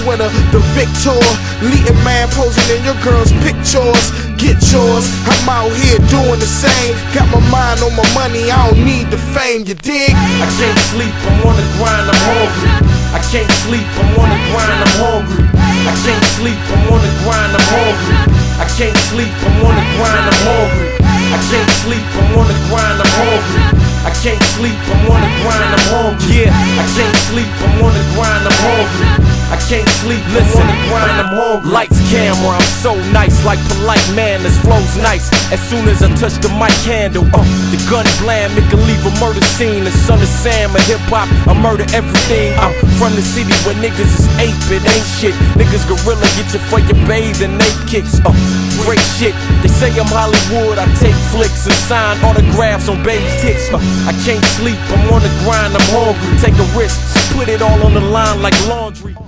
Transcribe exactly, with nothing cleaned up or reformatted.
winner, the victor. Leading man posing in your girl's pictures. Get yours, I'm out here doing the same. Got my mind on my money, I don't need the fame, you dig? I can't sleep, I'm on the grind, I'm hungry. I can't sleep, I'm on the grind, I'm hungry. I can't sleep, I'm on the grind, I'm hungry. I can't sleep, I'm on the grind, I'm hungry. I can't sleep, I'm on the grind, I'm hungry. I can't sleep, I'm on the grind, I'm hungry. Yeah, I can't sleep, I'm on the grind, I'm hungry. I can't sleep, listen, on the grind, I'm hungry. Lights, camera, I'm so nice, like polite man, this flow's nice. As soon as I touch the mic handle, uh, the gun blam, it can leave a murder scene. The son of Sam, a hip-hop, I murder everything. I'm from the city where niggas is ape, it ain't shit. Niggas gorilla, get you for your bathe and nape kicks. Uh, great shit, they say I'm Hollywood, I take flicks and sign autographs on babes' tits. Uh, I can't sleep, I'm on the grind, I'm hungry. Take a risk, put it all on the line like laundry.